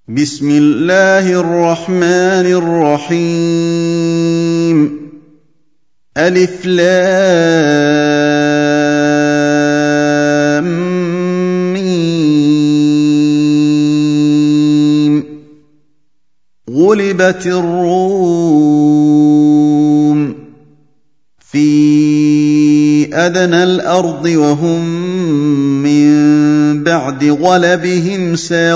بسم الله الرحمن الرحيم ألف لام ميم غلبت الروم في أدنى الأرض وهم من بعد غلبهم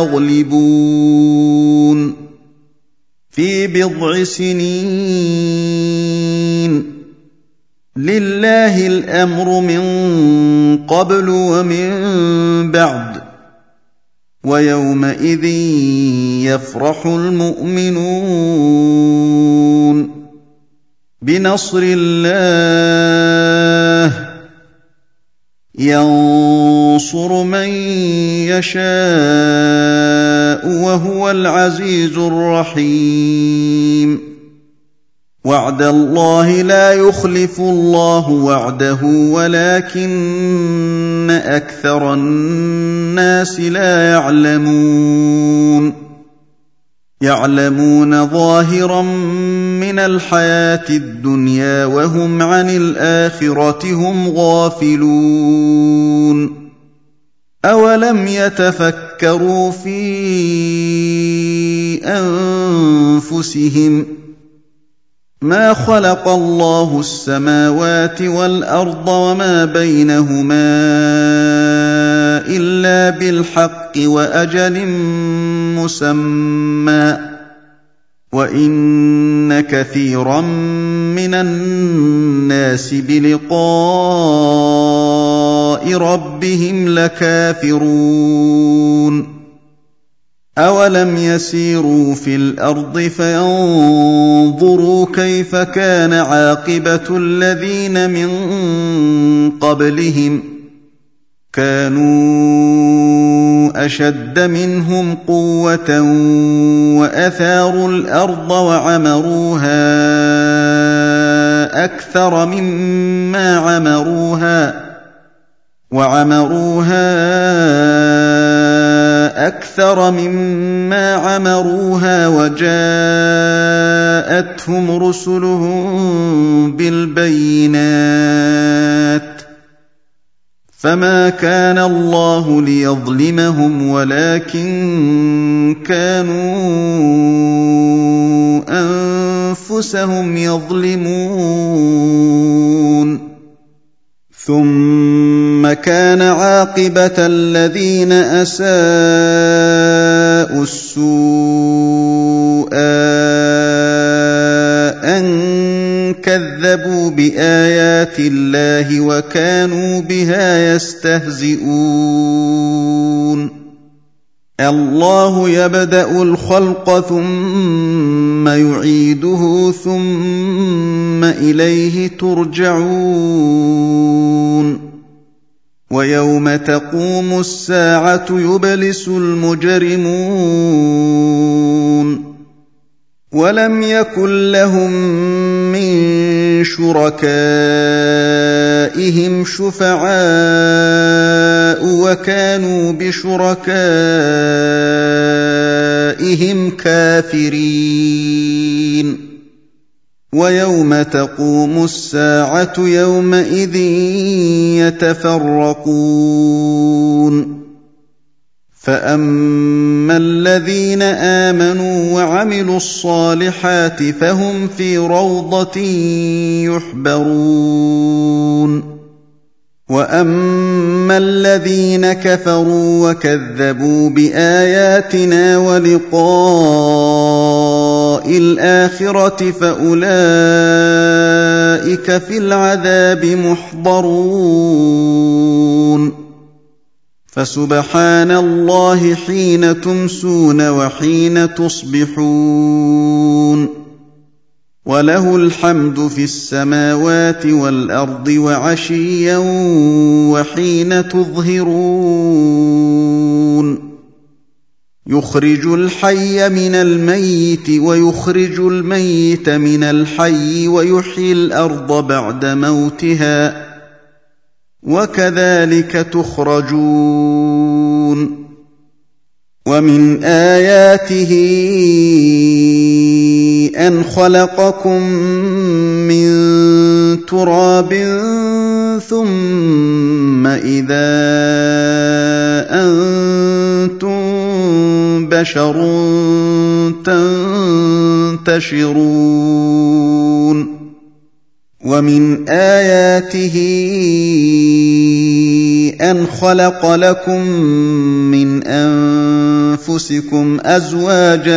سيغلبون في بضع سنين لله الأمر من قبل ومن بعد ويومئذ يفرح المؤمنون بنصر الله ينصر من يشاء وهو العزيز الرحيم وعد الله لا يخلف الله وعده ولكن أكثر الناس لا يعلمون ظاهرا من الحياة الدنيا وهم عن الآخرة هم غافلون أولم يتفكروا في أنفسهم ما خلق الله السماوات والأرض وما بينهما إلا بالحق وأجل مسمى وإن كثيرا من الناس بلقاء ربهم لكافرون أولم يسيروا في الأرض فينظروا كيف كان عاقبة الذين من قبلهم كانوا أشد منهم قوة وأثاروا الأرض وعمروها أكثر مما عمروها وجاءتهم رسلهم بالبينات فما كان الله ليظلمهم ولكن كانوا أنفسهم يظلمون ثم كان عاقبة الذين أساءوا السوء أن كذبوا بآيات الله وكانوا بها يستهزئون الله يبدأ الخلق ثم يعيده ثم إليه ترجعون ويوم تقوم الساعة يبلس المجرمون ولم يكن لهم من شركائهم شفعاء وكانوا بشركائهم كافرين ويوم تقوم الساعة يومئذ يتفرقون فأما الذين آمنوا وعملوا الصالحات فهم في روضة يحبرون وأما الذين كفروا وكذبوا بآياتنا ولقاء الآخرة فأولئك في العذاب محضرون فسبحان الله حين تمسون وحين تصبحون وله الحمد في السماوات والأرض وعشيا وحين تظهرون يخرج الحي من الميت ويخرج الميت من الحي ويحيي الأرض بعد موتها وكذلك تخرجون ومن آياته أن خلقكم من تراب ثم إذا أنتم بشر تنتشرون ومن آياته أن خلق لكم من أنفسكم أزواجا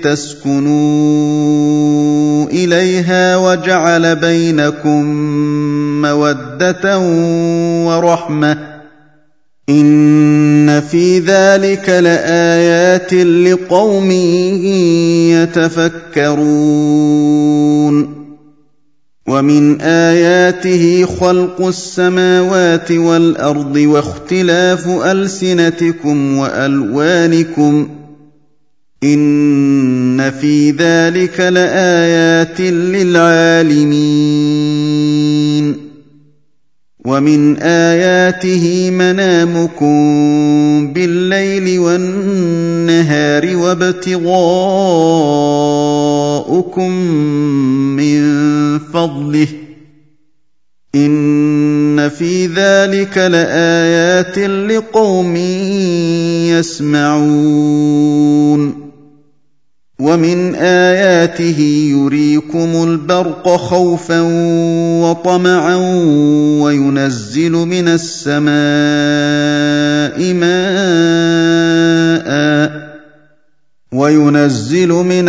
لتسكنوا إليها وجعل بينكم مودة ورحمة إن في ذلك لآيات لقوم يتفكرون ومن آياته خلق السماوات والأرض واختلاف ألسنتكم وألوانكم إن في ذلك لآيات للعالمين ومن آياته منامكم بالليل والنهار وابتغاؤكم من فضله إن في ذلك لآيات لقوم يسمعون ومن آياته يريكم البرق خوفا وطمعا وينزل من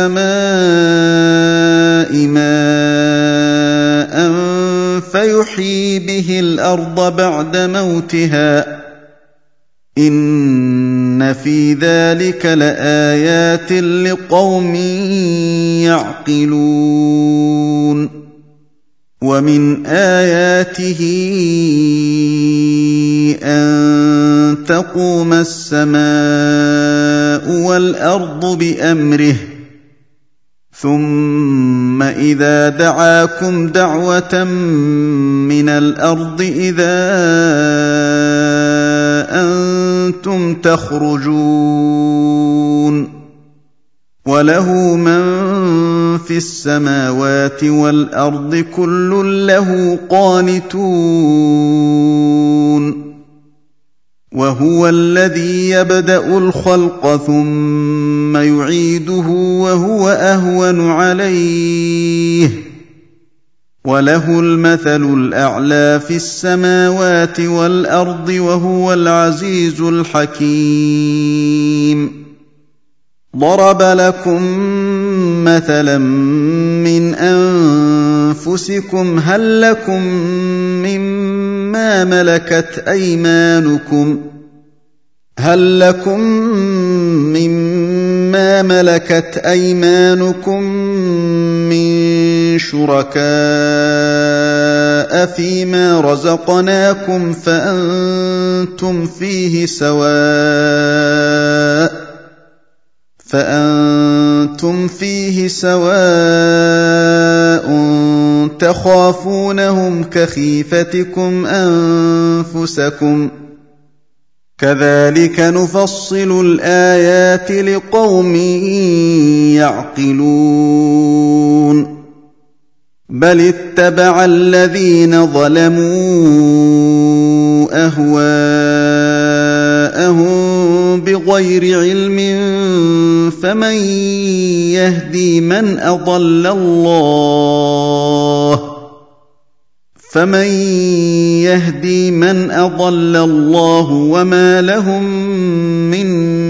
السماء ماء فيحيي به الأرض بعد موتها إن في ذلك لآيات لقوم يعقلون ومن آياته أن تقوم السماء والأرض بأمره ثم إذا دعاكم دعوة من الأرض إذا أنتم تخرجون وله من في السماوات والأرض كل له قانتون وهو الذي يبدأ الخلق ثم يعيده وهو أهون عليه وله المثل الأعلى في السماوات والأرض وهو العزيز الحكيم ضرب لكم مثلا من أنفسكم هل لكم مما ملكت أيمانكم من شركاء فيما رزقناكم فأنتم فيه سواء تخافونهم كخيفتكم أنفسكم كذلك نفصل الآيات لقوم يعقلون بل اتبع الذين ظلموا أهواءهم بغير علم فمن يهدي من أضل الله وما لهم من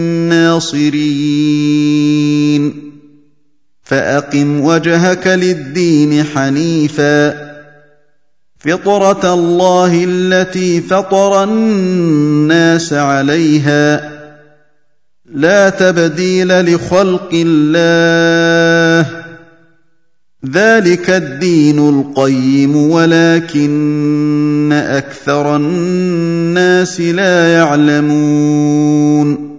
ناصرين فأقم وجهك للدين حنيفا فطرة الله التي فطر الناس عليها لا تبديل لخلق الله ذلك الدين القيم ولكن أكثر الناس لا يعلمون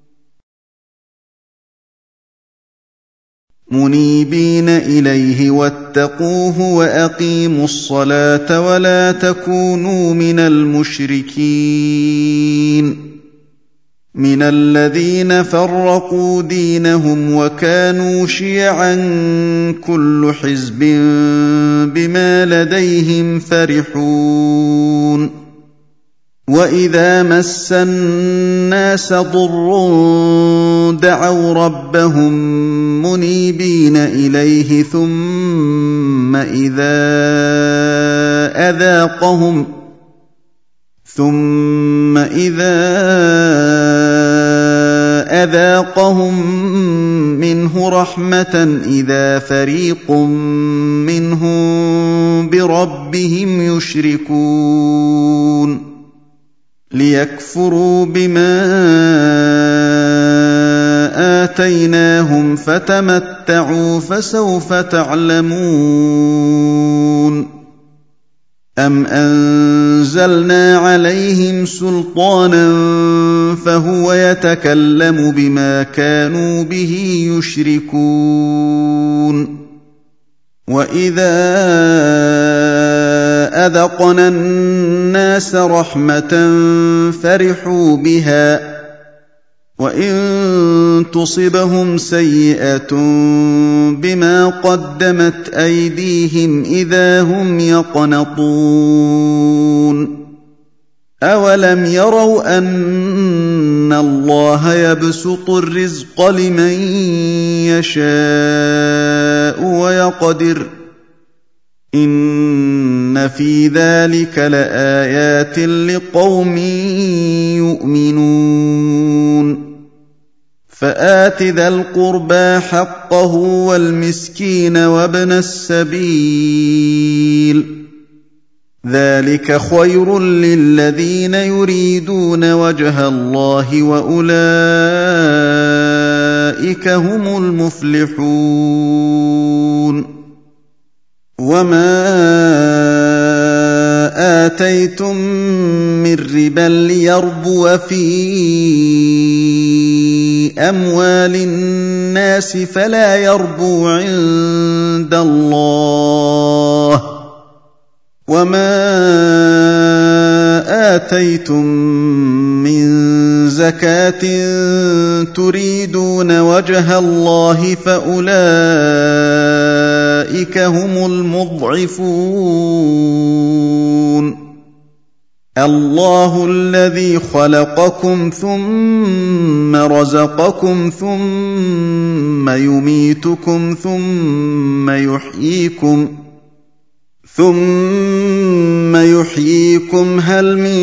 منيبين إليه واتقوه وأقيموا الصلاة ولا تكونوا من المشركين مِنَ الَّذِينَ فَرَّقُوا دِينَهُمْ وَكَانُوا شِيَعًا كُلُّ حِزْبٍ بِمَا لَدَيْهِمْ فَرِحُونَ وَإِذَا مَسَّ النَّاسَ ضُرٌّ دَعَوْا رَبَّهُم مُّنِيبِينَ إِلَيْهِ ثُمَّ إِذَا أَذَاقَهُم مِّنْهُ رَحْمَةً إِذَا فَرِيقٌ مِّنْهُم بِرَبِّهِمْ يُشْرِكُونَ لِيَكْفُرُوا بِمَا آتَيْنَاهُمْ فَتَمَتَّعُوا فَسَوْفَ تَعْلَمُونَ أَمْ أَنزَلْنَا عَلَيْهِمْ سُلْطَانًا فَهُوَ يَتَكَلَّمُ بِمَا كَانُوا بِهِ يُشْرِكُونَ وَإِذَا أَذَقْنَا النَّاسَ رَحْمَةً فَرِحُوا بِهَا وَإِن تُصِبْهُمْ سَيِّئَةٌ بِمَا قَدَّمَتْ أَيْدِيهِمْ إِذَا هُمْ يَقْنَطُونَ أَوَلَمْ يَرَوْا أَنَّ اللَّهَ يَبْسُطُ الرِّزْقَ لِمَن يَشَاءُ وَيَقْدِرُ ۚ إِنَّ فِي ذَلِكَ لَآيَاتٍ لِقَوْمٍ يُؤْمِنُونَ فَآتِ ذَا الْقُرْبَىٰ حَقَّهُ وَالْمِسْكِينَ وَابْنَ السَّبِيلِ ۚ ذَٰلِكَ خَيْرٌ لِّلَّذِينَ يُرِيدُونَ وَجْهَ اللَّهِ ۖ وَأُولَٰئِكَ هُمُ الْمُفْلِحُونَ وَمَا آتَيْتُم مِّن رِّبًا لِّيَرْبُوَ فِي أَمْوَالِ النَّاسِ فَلَا يَرْبُو عِندَ اللَّهِ ۖ وَمَا آتَيْتُم مِّن زَكَاةٍ تُرِيدُونَ وَجْهَ اللَّهِ فَأُولَٰئِكَ هُمُ الْمُضْعِفُونَ اللَّهُ الَّذِي خَلَقَكُمْ ثُمَّ رَزَقَكُمْ ثُمَّ يُمِيتُكُمْ ثُمَّ يُحْيِيكُمْ هَلْ مِن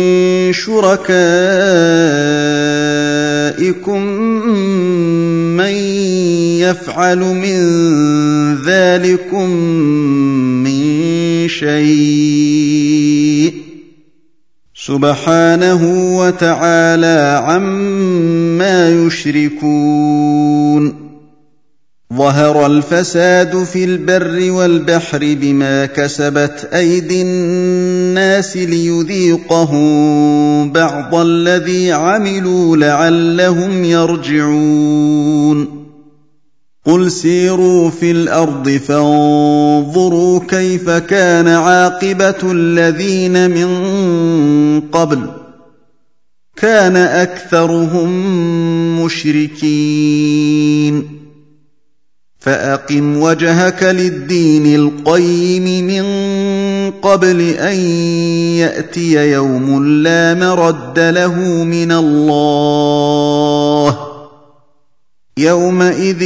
شُرَكَائِكُم مَّن يَفْعَلُ مِن ذَٰلِكُم مِّن شَيْءٍ ۚ سُبْحَانَهُ وَتَعَالَىٰ عَمَّا يُشْرِكُونَ ظَهَرَ الْفَسَادُ فِي الْبَرِّ وَالْبَحْرِ بِمَا كَسَبَتْ أَيْدِي النَّاسِ لِيُذِيقَهُم بَعْضَ الَّذِي عَمِلُوا لَعَلَّهُمْ يَرْجِعُونَ قُلْ سِيرُوا فِي الْأَرْضِ فَانظُرُوا كَيْفَ كَانَ عَاقِبَةُ الَّذِينَ مِن قَبْلُ ۚ كَانَ أَكْثَرُهُم مُّشْرِكِينَ فَأَقِمْ وَجْهَكَ لِلدِّينِ الْقَيِّمِ مِن قَبْلِ أَن يَأْتِيَ يَوْمٌ لَّا مَرَدَّ لَهُ مِنَ اللَّهِ ۖ يَوْمَئِذٍ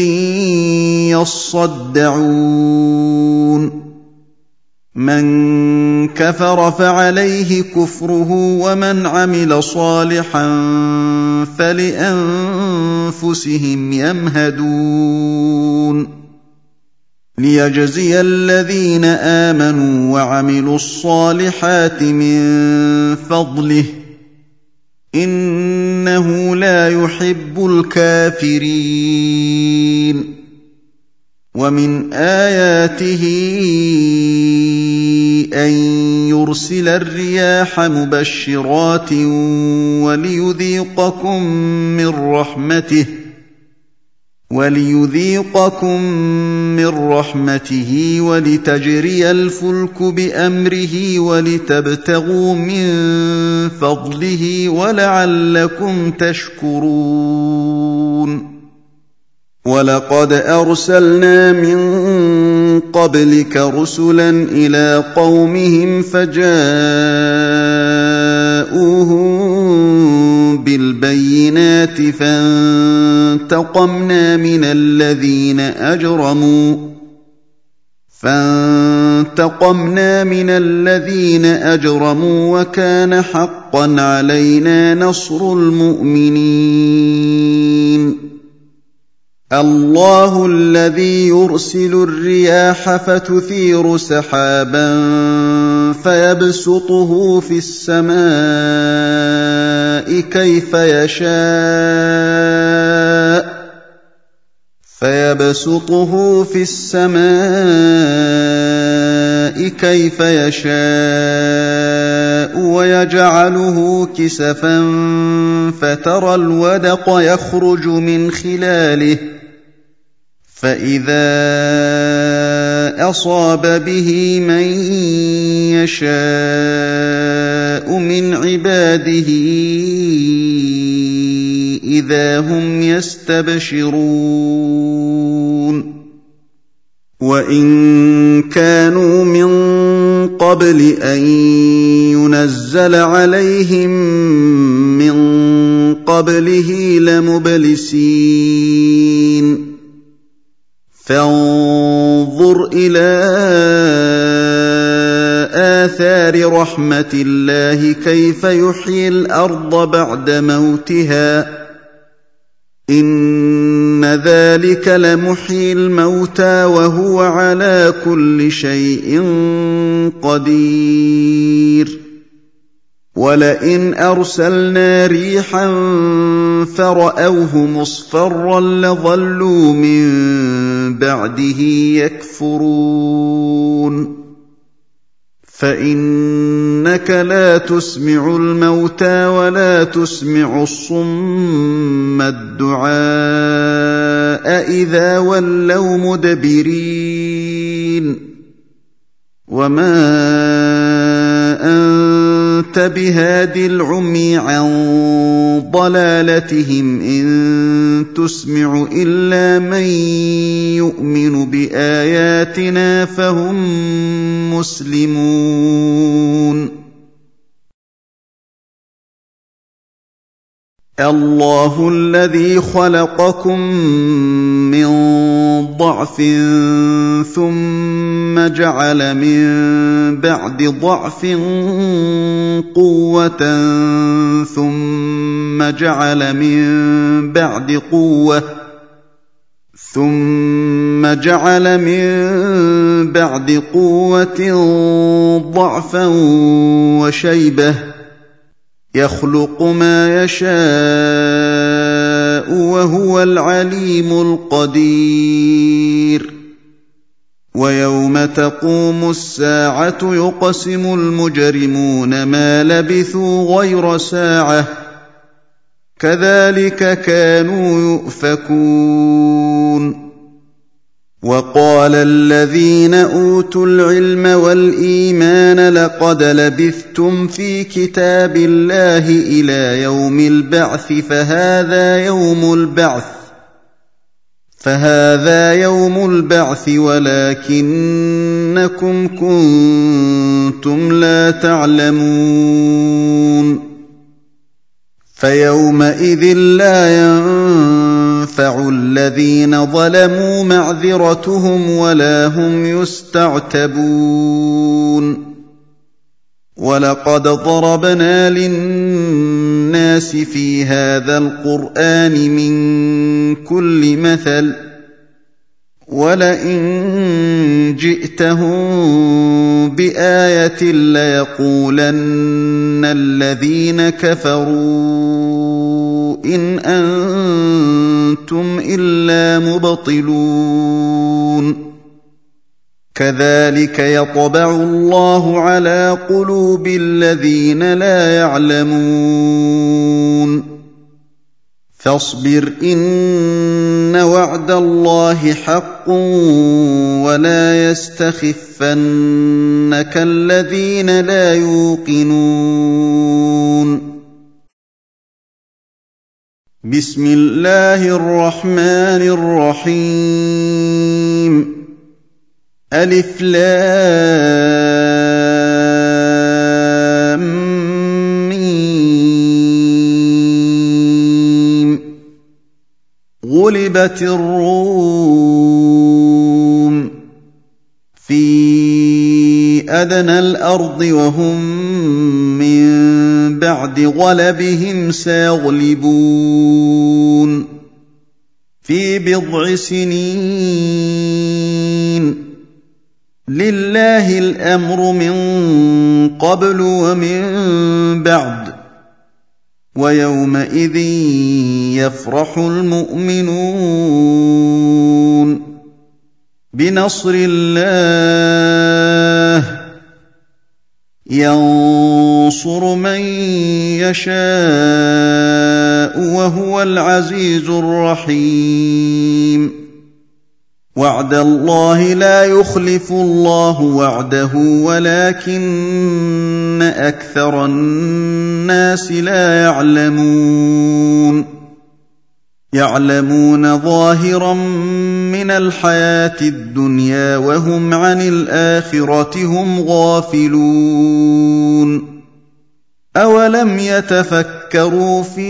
يَصَّدَّعُونَ مَن كَفَرَ فَعَلَيْهِ كُفْرُهُ وَمَنْ عَمِلَ صَالِحًا فَلِأَنفُسِهِمْ يَمْهَدُونَ لِيَجْزِيَ الَّذِينَ آمَنُوا وَعَمِلُوا الصَّالِحَاتِ مِن فَضْلِهِ ۚ إِنَّهُ لَا يُحِبُّ الْكَافِرِينَ وَمِنْ آيَاتِهِ أَن يُرْسِلَ الرِّيَاحَ مُبَشِّرَاتٍ وَلِيُذِيقَكُم مِّن رَّحْمَتِهِ ۚ وَلِيُذِيقَكُم مِّن رَّحْمَتِهِ وَلِتَجْرِيَ الْفُلْكُ بِأَمْرِهِ وَلِتَبْتَغُوا مِن فَضْلِهِ وَلَعَلَّكُمْ تَشْكُرُونَ وَلَقَدْ أَرْسَلْنَا مِن قَبْلِكَ رُسُلًا إِلَىٰ قَوْمِهِمْ فَجَاءُوهُم بِالْبَيِّنَاتِ فَانتَقَمْنَا مِنَ الَّذِينَ أَجْرَمُوا وَكَانَ حَقًّا عَلَيْنَا نَصْرُ الْمُؤْمِنِينَ اللَّهُ الَّذِي يُرْسِلُ الرِّيَاحَ فَتُثِيرُ سَحَابًا فَيَبْسُطُهُ في السَّمَاءِ كَيْفَ يَشَاءُ وَيَجْعَلُهُ كِسَفًا فَتَرَى الْوَدْقَ يَخْرُجُ مِنْ خِلَالِهِ فَإِذَا أَصَابَ بِهِ مَن يَشَاءُ مِنْ عِبَادِهِ إِذَا هُمْ يَسْتَبْشِرُونَ وَإِن كَانُوا مِن قَبْلِ أَن يُنَزَّلَ عَلَيْهِم مِّن قَبْلِهِ لَمُبْلِسِينَ فَانظُرْ إِلَىٰ آثَارِ رَحْمَتِ اللَّهِ كَيْفَ يُحْيِي الْأَرْضَ بَعْدَ مَوْتِهَا ۚ إِنَّ ذَٰلِكَ لَمُحْيِي الْمَوْتَىٰ وَهُوَ عَلَىٰ كُلِّ شَيْءٍ قَدِيرٌ وَلَئِنْ أَرْسَلْنَا رِيحًا فَرَأَوْهُ مُصْفَرًّا لَّظَلُّوا مِن بَعْدِهِ يَكْفُرُونَ فَإِنَّكَ لَا تُسْمِعُ الْمَوْتَىٰ وَلَا تُسْمِعُ الصُّمَّ الدُّعَاءَ إِذَا وَلَّوْا مُدْبِرِينَ وَمَا أَنتَ بِهَادِ الْعُمْيِ عَن ضَلَالَتِهِمْ ۖ إِن تُسْمِعُ إِلَّا مَن يُؤْمِنُ بِآيَاتِنَا فَهُم مُّسْلِمُونَ اللَّهُ الَّذِي خَلَقَكُم مِّن ضَعْفٍ ثُمَّ جَعَلَ مِن بَعْدِ ضَعْفٍ قُوَّةً ثُمَّ جَعَلَ مِن بَعْدِ قُوَّةٍ ضَعْفًا وَشَيْبَةً ۚ يَخْلُقُ مَا يَشَاءُ ۖ وَهُوَ الْعَلِيمُ الْقَدِيرُ وَيَوْمَ تَقُومُ السَّاعَةُ يُقْسِمُ الْمُجْرِمُونَ مَا لَبِثُوا غَيْرَ سَاعَةٍ ۚ كَذَٰلِكَ كَانُوا يُؤْفَكُونَ وَقَالَ الَّذِينَ أُوتُوا الْعِلْمَ وَالْإِيمَانَ لَقَدْ لَبِثْتُمْ فِي كِتَابِ اللَّهِ إِلَىٰ يَوْمِ الْبَعْثِ فَهَٰذَا يَوْمُ الْبَعْثِ وَلَٰكِنَّكُمْ كُنتُمْ لَا تَعْلَمُونَ فَيَوْمَئِذٍ لَّا يَنفَعُ الَّذِينَ ظَلَمُوا مَعْذِرَتُهُمْ وَلَا هُمْ يُسْتَعْتَبُونَ وَلَقَدْ ضَرَبْنَا لِلنَّاسِ فِي هَٰذَا الْقُرْآنِ مِن كُلِّ مَثَلٍ ۚ وَلَئِن جِئْتَهُم بِآيَةٍ لَّيَقُولَنَّ الَّذِينَ كَفَرُوا إِنْ أَنتُمْ إِلَّا مُبْطِلُونَ كَذَٰلِكَ يَطْبَعُ اللَّهُ عَلَىٰ قُلُوبِ الَّذِينَ لَا يَعْلَمُونَ فاصبر إن وعد الله حق ولا يستخفنك الذين لا يوقنون بسم الله الرحمن الرحيم ألف لام ميم غلبت الروم في أدنى الأرض وهم من بعد غلبهم سيغلبون في بضع سنين لله الأمر من قبل ومن بعد ويومئذ يفرح المؤمنون بنصر الله ينصر من يشاء وهو العزيز الرحيم وعد الله لا يخلف الله وعده ولكن أكثر الناس لا يعلمون ظاهرا من الحياة الدنيا وهم عن الآخرة هم غافلون أولم يتفكروا في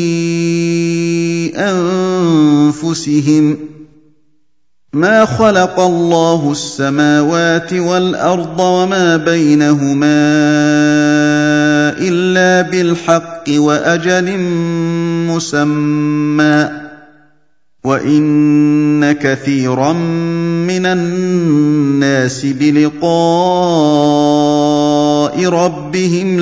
أنفسهم ما خلق الله السماوات والأرض وما بينهما إلا بالحق وأجل مسمى وإن كثيرا من الناس بلقاء ربهم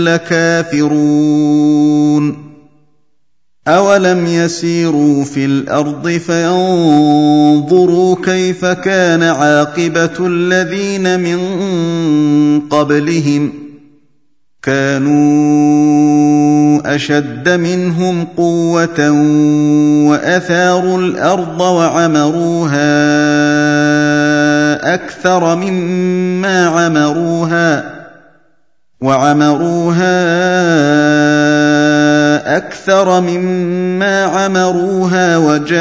لكافرون أولم يسيروا في الأرض فينظروا كيف كان عاقبة الذين من قبلهم كانوا أشد منهم قوة وأثاروا الأرض وعمروها أكثر مما عمروها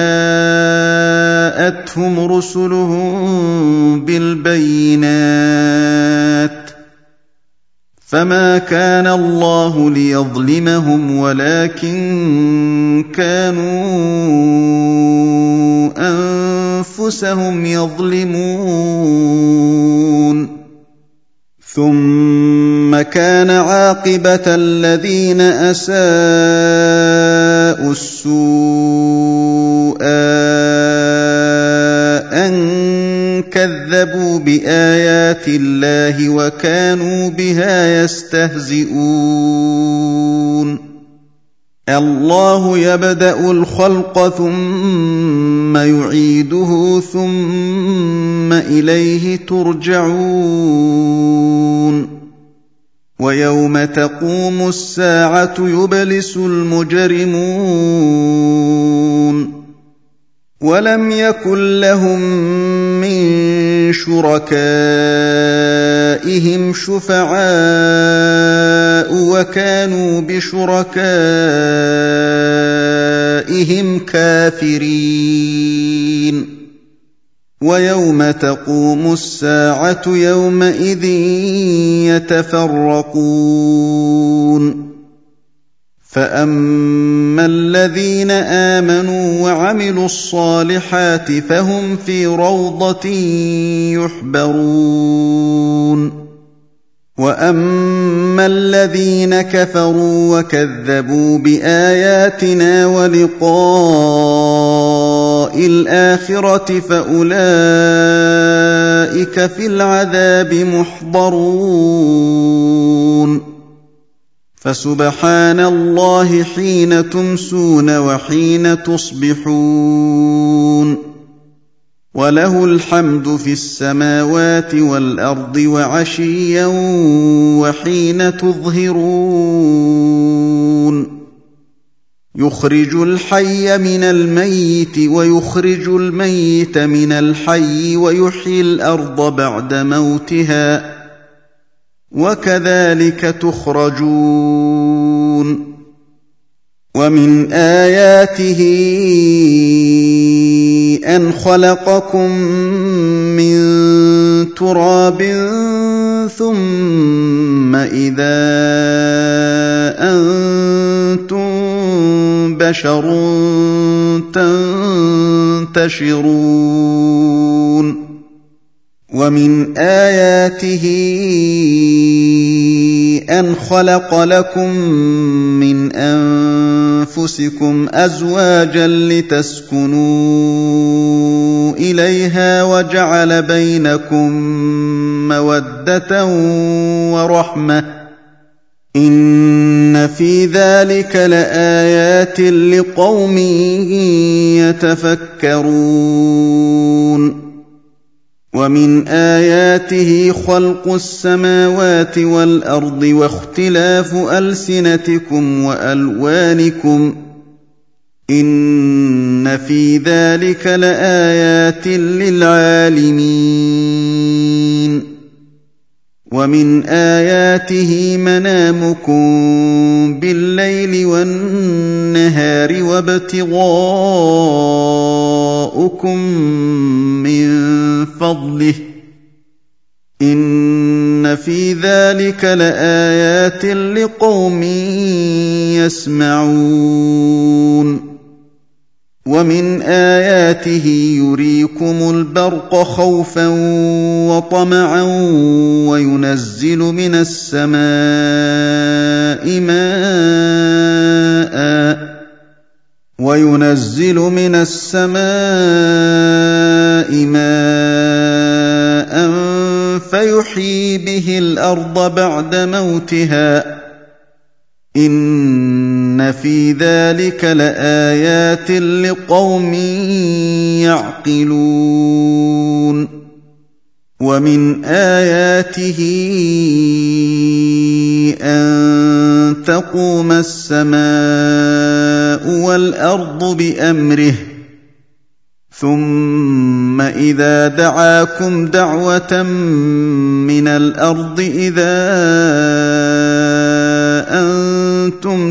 وجاءتهم رسلهم بالبينات فما كان الله ليظلمهم ولكن كانوا أنفسهم يظلمون ثم كان عاقبة الذين أساءوا السوء أن كذبوا بآيات الله وكانوا بها يستهزئون الله يبدأ الخلق ثم يعيده ثم إليه ترجعون ويوم تقوم الساعة يبلس المجرمون ولم يكن لهم من شركائهم شفعاء وكانوا بشركائهم كافرين ويوم تقوم الساعة يومئذ يتفرقون فأما الذين آمنوا وعملوا الصالحات فهم في روضة يحبرون وأما الذين كفروا وكذبوا بآياتنا ولقاء الآخرة فأولئك في العذاب محضرون فسبحان الله حين تمسون وحين تصبحون وله الحمد في السماوات والأرض وعشيا وحين تظهرون يخرج الحي من الميت ويخرج الميت من الحي ويحيي الأرض بعد موتها وكذلك تخرجون ومن آياته أن خلقكم من تراب ثم إذا أنتم بشر تنتشرون ومن آياته أن خلق لكم من أنفسكم أزواجا لتسكنوا إليها وجعل بينكم مودة ورحمة إن في ذلك لآيات لقوم يتفكرون ومن آياته خلق السماوات والأرض واختلاف ألسنتكم وألوانكم إن في ذلك لآيات للعالمين ومن آياته منامكم بالليل والنهار وابتغاؤكم من فضله إن في ذلك لآيات لقوم يسمعون ومن آياته يريكم البرق خوفا وطمعا وينزل من السماء ماء فيحيي به الأرض بعد موتها إن في ذلك لآيات لقوم يعقلون ومن آياته أن تقوم السماء والأرض بأمره ثم إذا دعاكم دعوة من الأرض إذا أنتم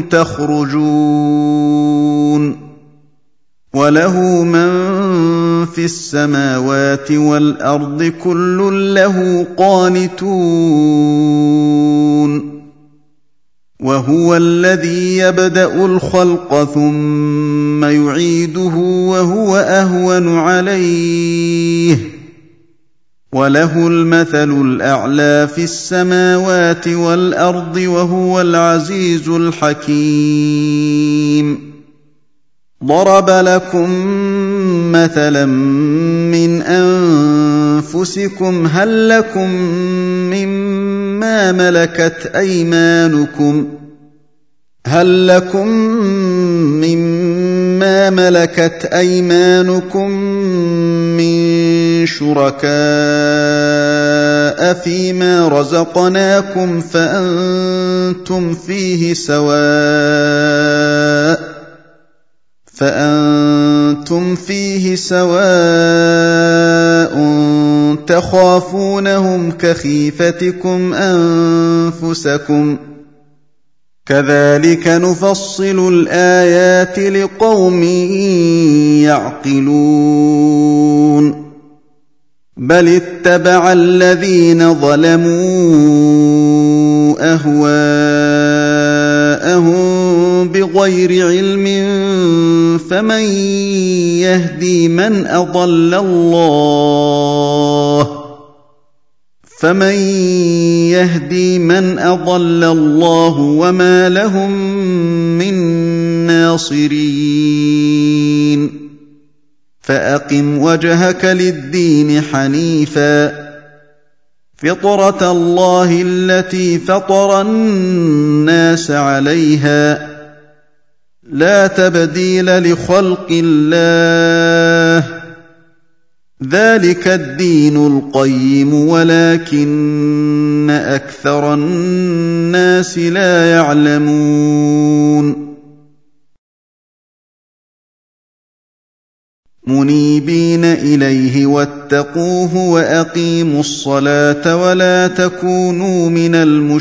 تخرجون وله من في السماوات والأرض كل له قانتون وهو الذي يبدأ الخلق ثم يعيده وهو أهون عليه وله المثل الأعلى في السماوات والأرض وهو العزيز الحكيم ضرب لكم مثلا من أنفسكم هل لكم مما ملكت أيمانكم من شركاء فيما رزقناكم فأنتم فيه سواء تخافونهم كخيفتكم أنفسكم كذلك نفصل الآيات لقوم يعقلون بل اتبع الذين ظلموا أهواءهم بغير علم فمن يهدي من أضل الله وما لهم من ناصرين فأقم وجهك للدين حنيفا فطرة الله التي فطر الناس عليها لا تبديل لخلق الله ذلك الدين القيم ولكن أكثر الناس لا يعلمون منيبين إليه واتقوه وأقيموا الصلاة ولا تكونوا من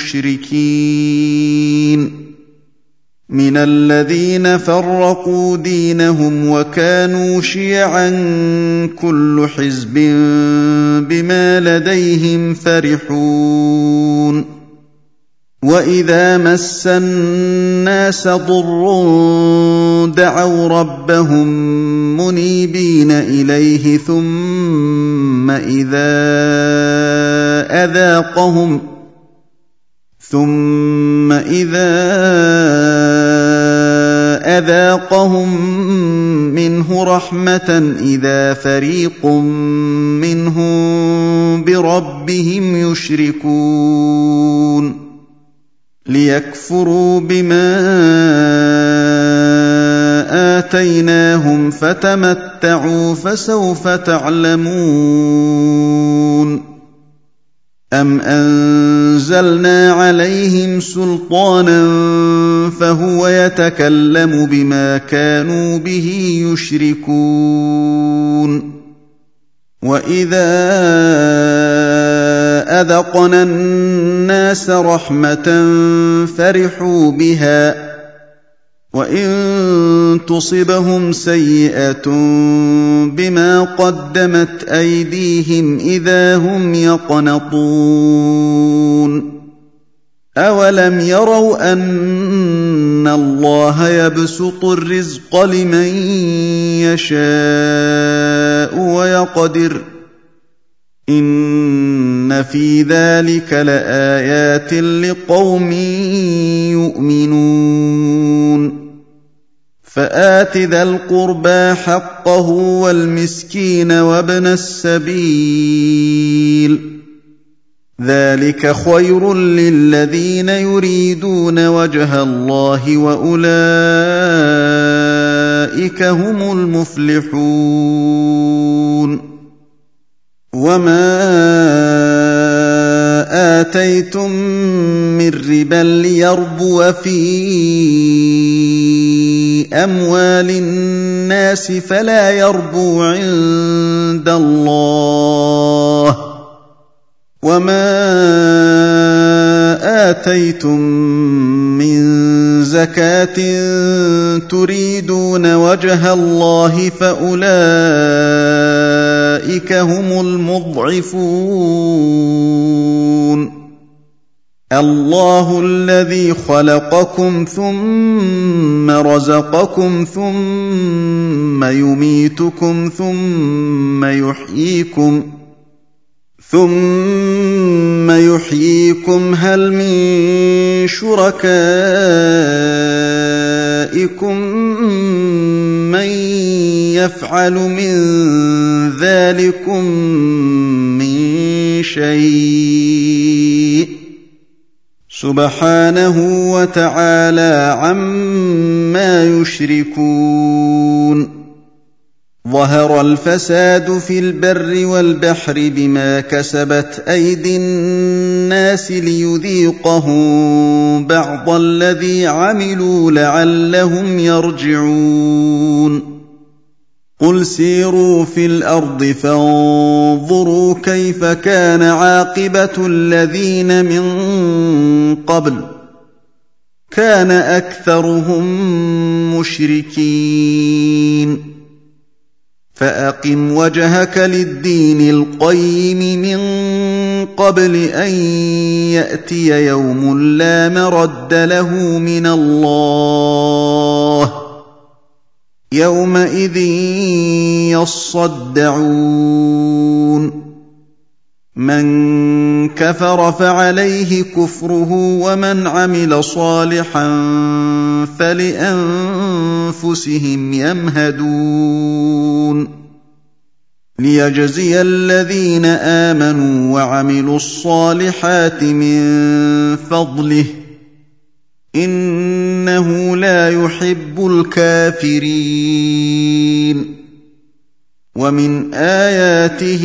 المشركين من الذين فرقوا دينهم وكانوا شيعا كل حزب بما لديهم فرحون وإذا مس الناس ضر دعوا ربهم منيبين إليه ثم إذا أذاقهم منه رحمة إذا فريق منهم بربهم يشركون ليكفروا بما آتيناهم فتمتعوا فسوف تعلمون أم أنزلنا عليهم سلطانا فهو يتكلم بما كانوا به يشركون وإذا أذقنا الناس رحمة فرحوا بها وإن تصبهم سيئة بما قدمت أيديهم إذا هم يقنطون أولم يروا أن الله يبسط الرزق لمن يشاء ويقدر إن في ذلك لآيات لقوم يؤمنون فآت ذا القربى حقه والمسكين وابن السبيل ذلك خير للذين يريدون وجه الله وأولئك هم المفلحون وما آتيتم من ربا ليربو في أموال الناس فلا يربو عند الله وما آتيتم من زكاة تريدون وجه الله فأولئك هم المضعفون الله الذي خلقكم ثم رزقكم ثم يميتكم ثم يحييكم هل من شركائكم من يفعل من ذلكم من شيء سبحانه وتعالى عما يشركون ظهر الفساد في البر والبحر بما كسبت أيدي الناس ليذيقهم بعض الذي عملوا لعلهم يرجعون قل سيروا في الأرض فانظروا كيف كان عاقبة الذين من قبل كان أكثرهم مشركين فأقم وجهك للدين القيم من قبل أن يأتي يوم لا مرد له من الله يومئذ يصدعون من كفر فعليه كفره ومن عمل صالحا فلأنفسهم يمهدون ليجزي الذين آمنوا وعملوا الصالحات من فضله إنه لا يحب الكافرين ومن آياته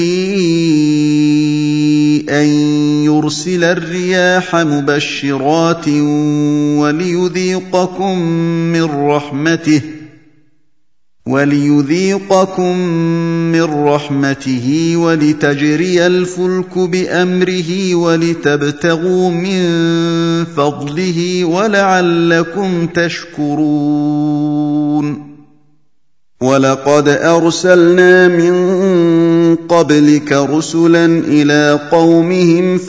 أن يرسل الرياح وَلِيُذِيقَكُم مِّن رَّحْمَتِهِ وَلِتَجْرِيَ الْفُلْكُ بِأَمْرِهِ وَلِتَبْتَغُوا مِن فَضْلِهِ وَلَعَلَّكُمْ تَشْكُرُونَ وَلَقَدْ أَرْسَلْنَا مِن قَبْلِكَ رُسُلًا إِلَىٰ قَوْمِهِمْ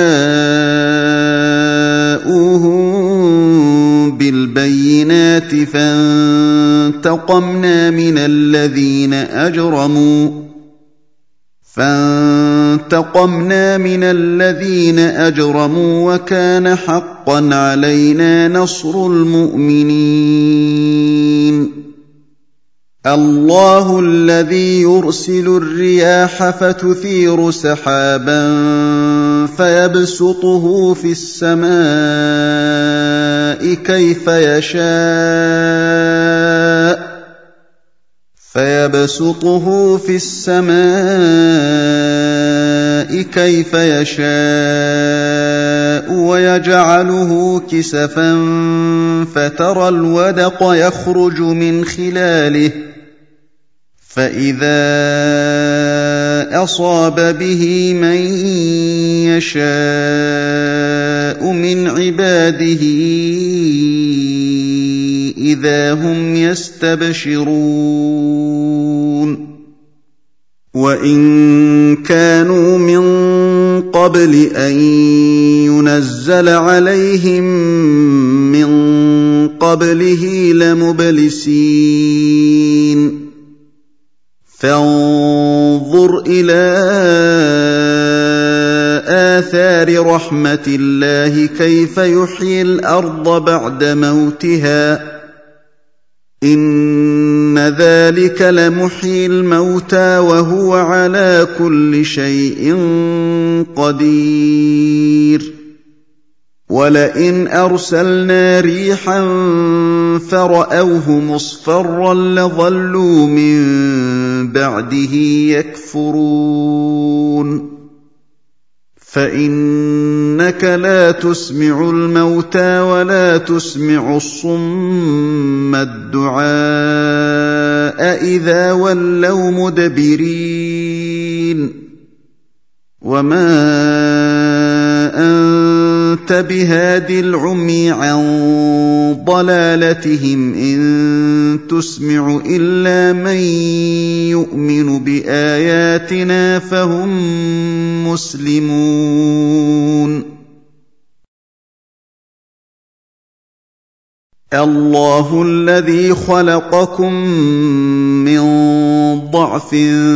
فَجَاءُوهُم بِالْبَيِّنَاتِ فَانتَقَمْنَا مِنَ الَّذِينَ أَجْرَمُوا وَكَانَ حَقًّا عَلَيْنَا نَصْرُ الْمُؤْمِنِينَ اللَّهُ الَّذِي يُرْسِلُ الرِّيَاحَ فَتُثِيرُ سَحَابًا فَيَبْسُطُهُ في السَّمَاءِ كَيْفَ يَشَاءُ وَيَجْعَلُهُ كِسَفًا فَتَرَى الْوَدْقَ يَخْرُجُ مِنْ خِلَالِهِ فَإِذَا أَصَابَ بِهِ مَن يَشَاءُ مِنْ عِبَادِهِ إِذَا هُمْ يَسْتَبْشِرُونَ وَإِن كَانُوا مِن قَبْلِ أَن يُنَزَّلَ عَلَيْهِم مِّن قَبْلِهِ لَمُبْلِسِينَ فانظُرْ إِلَىٰ آثَارِ رَحْمَةِ اللَّهِ كَيْفَ يُحْيِي الْأَرْضَ بَعْدَ مَوْتِهَا ۚ إِنَّ ذَٰلِكَ لَمُحْيِي الْمَوْتَىٰ وَهُوَ عَلَىٰ كُلِّ شَيْءٍ قَدِيرٌ وَلَئِنْ أَرْسَلْنَا رِيحًا فَرَأَوْهُ مُصْفَرًّا لَّظَلُّوا مِن بَعْدِهِ يَكْفُرُونَ فَإِنَّكَ لَا تُسْمِعُ الْمَوْتَىٰ وَلَا تُسْمِعُ الصُّمَّ الدُّعَاءَ إِذَا وَلَّوْا مُدْبِرِينَ وَمَا أَنتَ بِهَادِ الْعُمْيِ عَن ضَلَالَتِهِمْ ۖ إِن تُسْمِعُ إِلَّا مَن يُؤْمِنُ بِآيَاتِنَا فَهُم مُّسْلِمُونَ اللَّهُ الَّذِي خَلَقَكُم مِّن ضَعْفٍ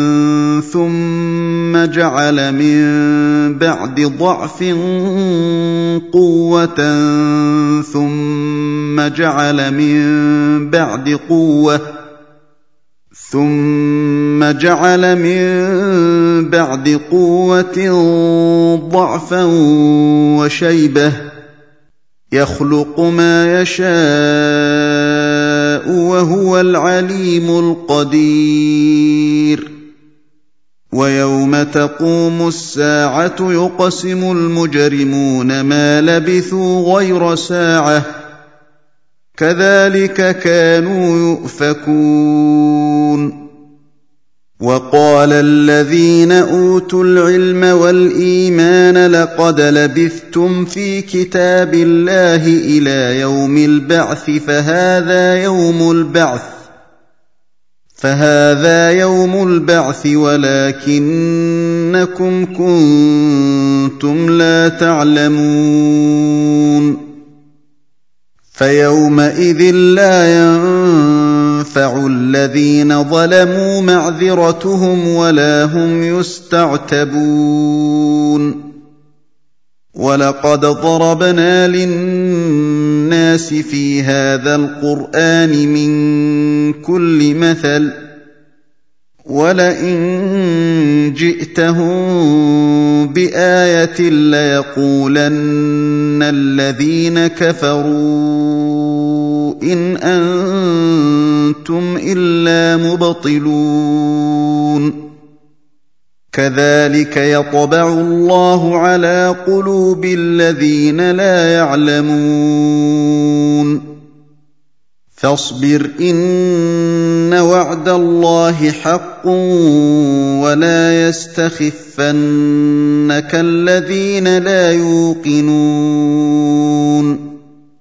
ثُمَّ جَعَلَ مِن بَعْدِ ضَعْفٍ قُوَّةً ثُمَّ جَعَلَ مِن بَعْدِ قُوَّةٍ ضَعْفًا وَشَيْبَةً ۚ يَخْلُقُ مَا يَشَاءُ ۖ وَهُوَ الْعَلِيمُ الْقَدِيرُ وَيَوْمَ تَقُومُ السَّاعَةُ يُقْسِمُ الْمُجْرِمُونَ مَا لَبِثُوا غَيْرَ سَاعَةٍ ۚ كَذَٰلِكَ كَانُوا يُؤْفَكُونَ وَقَالَ الَّذِينَ أُوتُوا الْعِلْمَ وَالْإِيمَانَ لَقَدْ لَبِثْتُمْ فِي كِتَابِ اللَّهِ إِلَىٰ يَوْمِ الْبَعْثِ فَهَٰذَا يَوْمُ الْبَعْثِ وَلَٰكِنَّكُمْ كُنتُمْ لَا تَعْلَمُونَ فَيَوْمَئِذٍ لَّا يَنفَعُ الَّذِينَ ظَلَمُوا مَعْذِرَتُهُمْ وَلَا هُمْ يُسْتَعْتَبُونَ وَلَقَدْ ضَرَبْنَا لِلنَّاسِ فِي هَٰذَا الْقُرْآنِ مِن كُلِّ مَثَلٍ ۚ وَلَئِن جِئْتَهُم بِآيَةٍ لَّيَقُولَنَّ الَّذِينَ كَفَرُوا إِنْ أَنتُمْ إِلَّا مُبْطِلُونَ كَذَٰلِكَ يَطْبَعُ اللَّهُ عَلَىٰ قُلُوبِ الَّذِينَ لَا يَعْلَمُونَ فاصبر إن وعد الله حق ولا يستخفنك الذين لا يوقنون